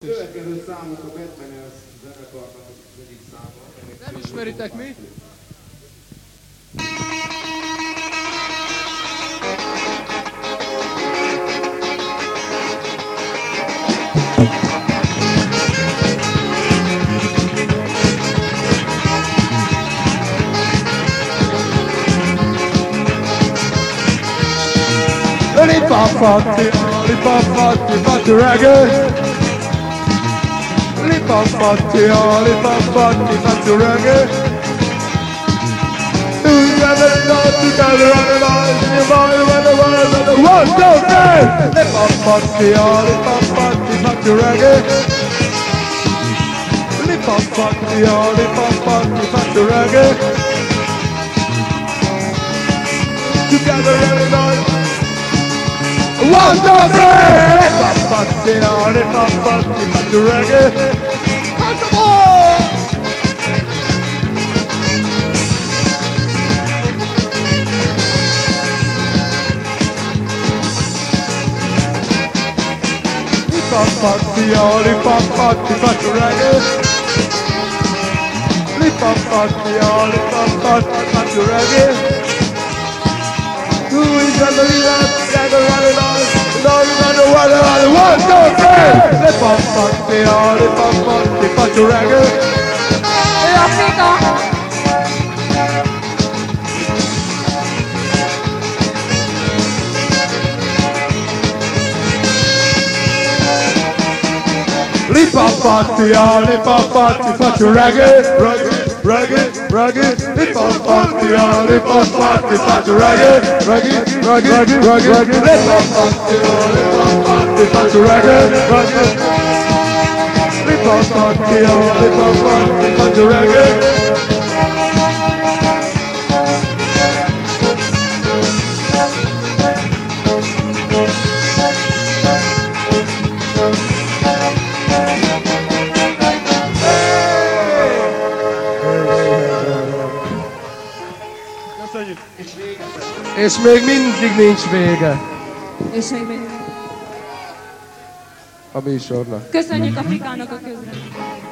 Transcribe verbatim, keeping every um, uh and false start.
Következő számunk a Batman-es zenekarnak az egyik száma. Nem ismeritek mi? Lipapatti, lipapatti, patti reggae. Lipapatti, lipapatti, patti reggae. Together, together on the line, you body, when the world, when the world, two, three. Lipapatti, lipapatti, patti reggae. Lipapatti, lipapatti, patti reggae. Together on the line. One, two, three! Lipapatti, lipapatti, patti reggae. Come on! Lipapatti, lipapatti, patti reggae. Lipapatti, lipapatti, patti reggae. Who is on the leader? Gather on the line. Lord, you know the one, the one, two, three. Lipapatti, lipapatti, patti reggae. Hey, Africa! Lipapatti, lipapatti, patti reggae. Reggae, reggae, reggae. Lipapatti, lipapatti, patti reggae. Reggae, reggae, reggae, reggae. Lipapatti, lipapatti, patti reggae. Reggae. Lipapatti, lipapatti, patti reggae. És még mindig nincs vége És még mindig. a műsornak. Köszönjük Afrikának a közre.